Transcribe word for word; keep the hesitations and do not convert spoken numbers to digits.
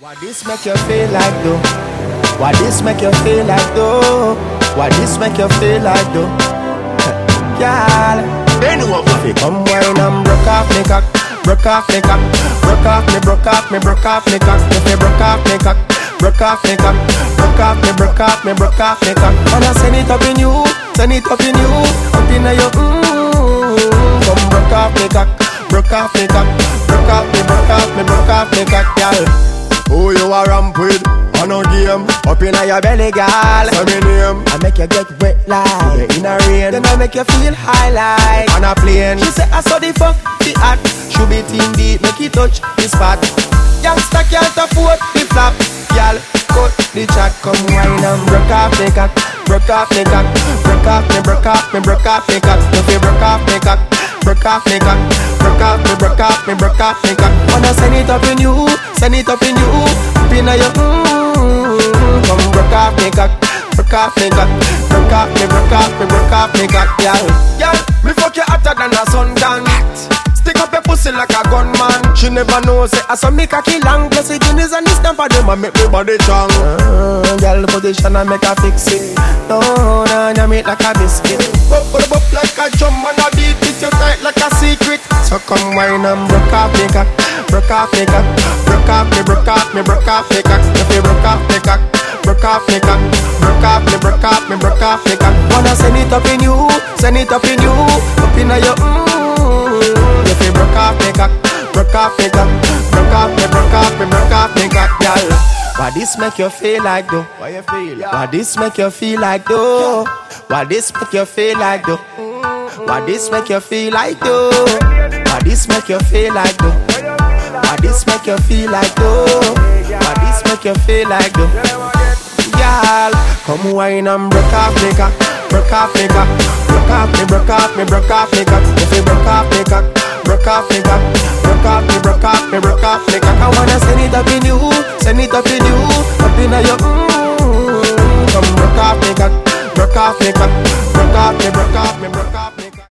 Why this make you feel like though? Why this make you feel like though? Why this make you feel like though? Girl, Bend over. if you come wine and broke off me cock, broke off me cock, broke off me, broke off me, broke off me cock. If you broke off me cock, broke off me cock, broke off me, broke off me, broke off me cock. Wanna send it up in you, send it up in you, up in your mmm. Come broke off me cock, broke off me cock, broke off me, broke off me, broke off me cock, girl. Who you a ramp with? On a game. Up in your belly, girl. Say me name. I make you get wet like In a rain. Then I make you feel high like On a plane. She say I saw the fuck, the act. Should be team deep, make it touch the spot. Youngster can't afford the flap. Y'all cut the chat, come wine and broke off me cock. Broke off me cock. Broke off me, broke off me, broke off me cock. If you broke off me cock, broke off me cock. Broke off me, broke off me, broke off me cock. Wanna send it up in you, send it up in you. Up in your mmm. Come broke off me cock. Broke off me cock. Broke off me, broke off me, broke off me cock, y'all. Girl, me fuck you hotter than a suntan. Stick up your pussy like a gunman. She never knows it. I saw me cocky long. Plus the guineas and the stamp for them. I make me body strong. Uh, girl, position and make her fix it. No, no, no, make like a biscuit. Bop, bop, bop like a drum and a beat it you tight like a secret. So come wine and broke off me cock. Broke off me cock. Broke off me, broke off me, broke off me cock. If you broke off me cock. Broke off me cock. Broke off me, broke off me, broke off me cock. Wanna send it up in you, send it up in you. Up in your mmm. If you broke off me cock. Broke off me cock. Broke off me, broke off me, broke off me cock, y'all. Why this make you feel like though? Why you feel? Why this make you feel like though? Why this make you feel like though? Why this make you feel like though? Why this make you feel like though? Why this make you feel like though? Why this make you feel like though? Y'all, come wine and broke off me cock, broke off me cock, broke off me, broke off me, broke off me cock. If you broke off me cock, broke off me cock, broke off me, broke off me, broke off me cock. I wanna send it up in you, send it up in you, up in your mmm. Come broke off me cock, broke off me cock, broke off me, broke off me, broke off me.